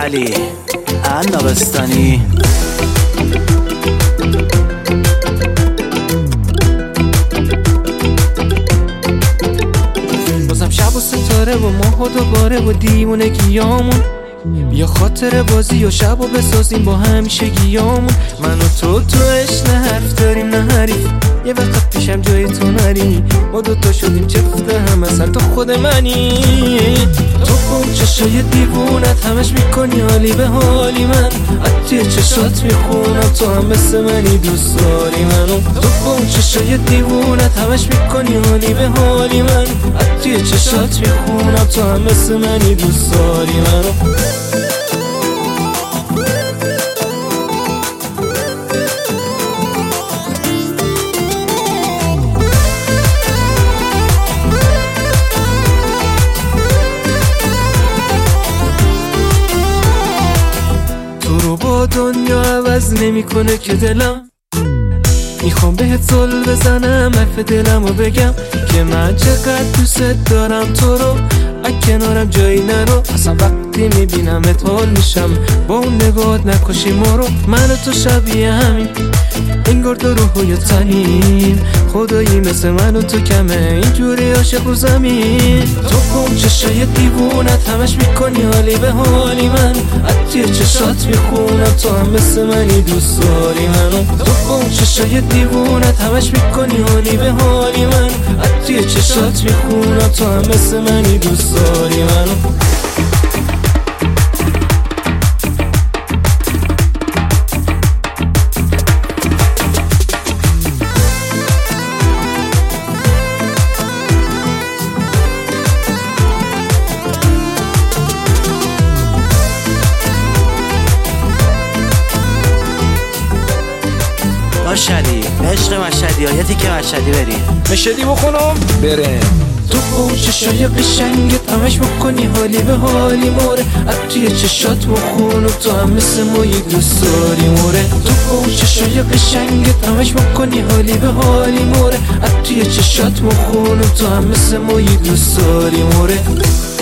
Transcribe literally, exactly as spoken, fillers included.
مشعلی النابستانی. بازم شب و ستاره و ماه و دوباره و دیوونگیامون، بیا خاطر بازی و شب و بسازیم با همیشگیامون. من و تو تو عشق نه حرف داریم نه حریف، یه وقت پیشم جای تو نری، ما دوتا شدیم چفت هم اصلا تو خود منی. تو با چشای دیوونت همش میکنی حالی به حالی، من از توی چشات میخونم تو هم مثل منی دوست داری منو. تو با چشای دیوونت همش میکنی حالی به حالی، من از توی چشات میخونم تو هم مثل منی دوست داری منو. دنیا عوض نمیکنه که دلم، میخوام بهت زل بزنم حرف دلم و بگم که من چقدر دوست دارم تو رو، از کنارم جایی نرو. اصلا وقتی میبینمت حال میشم، با اون نگاهت نکشی ما رو. من و تو شبیه همین، انگار دو روح و تنیم، خدایی مثل من و تو کمه اینجوری عاشق رو زمین. تو با چشای دیوونت همش میکنی حالی به حالی، من از توی چشات میخونم تو هم مثل منی دوست داری منو. تو با چشای دیوونت همش میکنی حالی به حالی، من از توی چشات میخونم تو هم مثل منی دوست داری منو. مشعلی عشق مشهدی ها، یه تیکه مشهدی بریم مشهدی بخونم بره. تو با چشای قشنگت همش بکنی حالی به حالی موره، از توی چشات بخونم تو هم مثل مایی دوست داری موره. تو با چشای قشنگت همش بکنی حالی به حالی موره، از توی چشات بخونم تو هم مثل مایی دوست داری موره.